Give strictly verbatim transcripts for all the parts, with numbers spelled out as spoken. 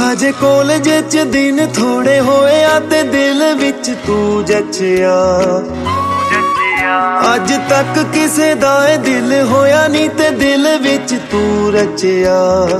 ਹਜੇ ਕਾਲਜ ਚ ਦਿਨ ਥੋੜੇ ਹੋਏ ਆ ਤੇ ਦਿਲ ਵਿੱਚ ਤੂੰ ਜੱਚਿਆ। ਅੱਜ ਤੱਕ ਕਿਸੇ ਦਾ ਇਹ ਦਿਲ ਹੋਇਆ ਨਹੀਂ ਤੇ ਦਿਲ ਵਿੱਚ ਤੂੰ ਰਚਿਆ।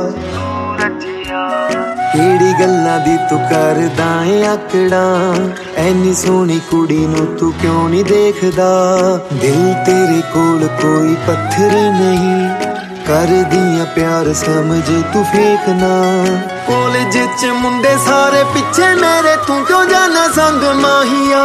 ਕਿਹੜੀ ਗੱਲਾਂ ਦੀ ਤੂੰ ਕਰਦਾ ਏ ਆਕੜਾਂ, ਐਨੀ ਸੋਹਣੀ ਕੁੜੀ ਨੂੰ ਤੂੰ ਕਿਉਂ ਨਹੀਂ ਦੇਖਦਾ। ਦਿਲ ਤੇਰੇ ਕੋਲ ਕੋਈ ਪੱਥਰ ਨਹੀਂ, ਕਰਦੀਆਂ ਪਿਆਰ ਸਮਝ ਤੂੰ ਫੇਕ ਨਾ। ਕਾਲਜ ਚ ਮੁੰਡੇ ਸਾਰੇ ਪਿੱਛੇ ਮੇਰੇ, ਤੂੰ ਕਿਉਂ ਜਾਣਾ ਸੰਗ ਮਾਹੀਆ।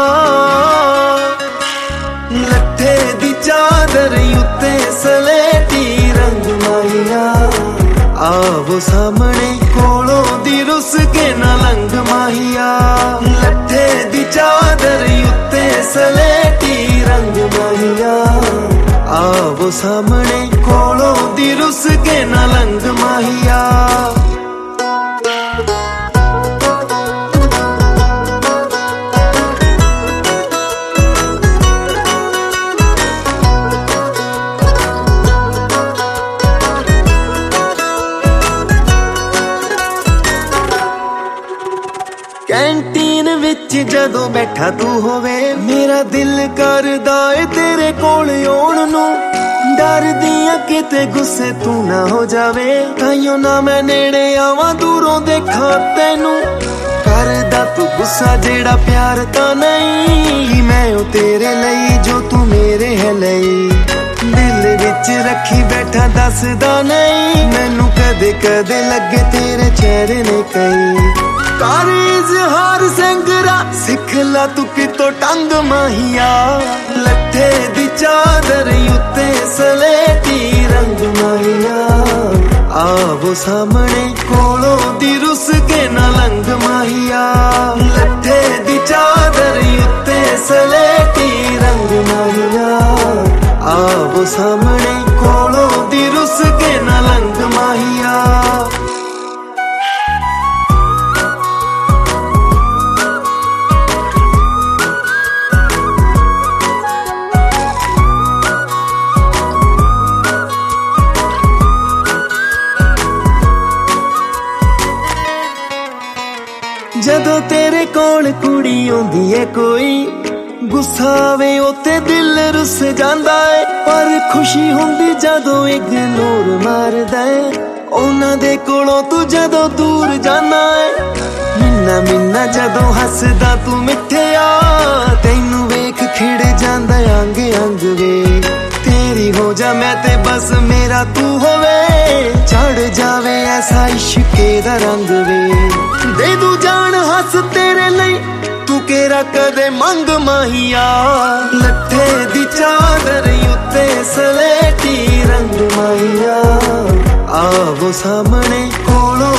ਲੱਠੇ ਦੀ ਚਾਦਰ ਉੱਤੇ ਸਲੇਟੀ ਰੰਗ ਮਾਹੀਆ। ਆਵੋ ਸਾਹਮਣੇ ਕੋਲੋਂ ਦੀ ਰੁੱਸ ਕੇ ਨਾ ਲੰਘ ਮਾਹੀਆ। ਲੱਠੇ ਦੀ ਚਾਦਰ ਉੱਤੇ ਸਲੇਟੀ ਰੰਗ ਮਾਹੀਆ। ਆਵੋ ਸਾਹਮਣੇ ਕੋਲੋਂ ਦੀ ਰੁੱਸ ਕੇ ਨਾ ਲੰਘ ਮਾਹੀਆ। ਕੈਂਟੀਨ ਵਿੱਚ ਜਦੋਂ ਬੈਠਾ ਤੂੰ ਹੋਵੇ, ਮੇਰਾ ਦਿਲ ਕਰਦਾ ਏ ਤੇਰੇ ਕੋਲ ਆਉਣ ਨੂੰ। ਡਰਦੀਆਂ ਕਿਤੇ ਗੁੱਸੇ ਤੂੰ ਨਾ ਹੋ ਜਾਵੇ, ਤਾਈਓ ਨਾ ਮੈਂ ਨੇੜੇ ਆਵਾਂ ਦੂਰੋਂ ਦੇਖਾਂ ਤੈਨੂੰ। ਕਰਦਾ ਤੂੰ ਗੁੱਸਾ ਜਿਹੜਾ ਪਿਆਰ ਤਾਂ ਨਹੀਂ, ਕਿ ਮੈਂ ਉਹ ਤੇਰੇ ਲਈ ਜੋ ਤੂੰ ਮੇਰੇ ਹੈ ਲਈ। ਦਿਲ ਵਿੱਚ ਰੱਖੀ ਬੈਠਾ ਦੱਸਦਾ ਨਹੀਂ, ਮੈਨੂੰ ਕਦੇ ਕਦੇ ਲੱਗੇ ਤੇਰੇ ਚਿਹਰੇ ਨੇ ਕਈ। ਕਰ ਇਜ਼ਹਾਰ ਸਿੰਗਰਾ ਸਿੱਖ ਲਾ ਤੂੰ ਕਿਤੋਂ ਟੰਗ ਮਾਹੀਆ। ਲੱਠੇ ਦੀ ਚਾਦਰ ਉੱਤੇ ਸਲੇਟੀ ਰੰਗ ਮਾਹੀਆ। ਆਵੋ ਸਾਹਮਣੇ ਕੋਲੋਂ ਦੀ ਰੁੱਸ ਕੇ ਨਾ ਲੰਘ ਮਾਹੀਆ। ਲੱਠੇ ਦੀ ਚਾਦਰ ਉੱਤੇ ਸਲੇਟੀ ਰੰਗ ਮਾਹੀਆ। ਆਵੋ ਸਾਹਮਣੇ ਕੋਲੋਂ ਦੀ ਰੁੱਸ ਕੇ ਨਾ ਲੰਘ ਮਾਹੀਆ। ਜਦੋਂ ਤੇਰੇ ਕੋਲ ਕੁੜੀ ਆਉਂਦੀ ਏ ਕੋਈ, ਗੁੱਸਾ ਆਵੇ ਉੱਤੇ ਦਿਲ ਰੁੱਸ ਜਾਂਦਾ ਏ। ਪਰ ਖੁਸ਼ੀ ਹੁੰਦੀ ਜਦੋਂ ਇਗਨੋਰ ਮਾਰਦਾ ਏ, ਉਹਨਾਂ ਦੇ ਕੋਲੋਂ ਤੂੰ ਜਦੋਂ ਦੂਰ ਜਾਣਾ ਏ। ਮਿੰਨਾ ਮਿੰਨਾ ਜਦੋਂ ਹੱਸਦਾ ਤੂੰ ਮਿੱਠਿਆ, ਤੈਨੂੰ ਵੇਖ ਖਿੜ ਜਾਂਦਾ ਅੰਗ ਅੰਗ ਵੇ। ਤੇਰੀ ਹੋ ਜਾ ਮੈਂ ਤੇ ਬਸ ਮੇਰਾ ਤੂੰ ਹੋਵੇ, ਚੜ ਜਾਵੇ ਐਸਾ ਇਸ਼ਕੇ ਦਾ ਰੰਗ ਵੇ। ਦੇ ਦੂ ਜਾਨ ਹੱਸ ਤੇਰੇ ਲਈ ਤੂੰ ਕਿਹੜਾ ਕਦੇ ਮੰਗ ਮਾਹੀਆ। ਲੱਠੇ ਦੀ ਚਾਦਰ ਉੱਤੇ ਸਲੇਟੀ ਰੰਗ ਮਾਹੀਆ। ਆਵੋ ਸਾਹਮਣੇ ਕੋਲੋਂ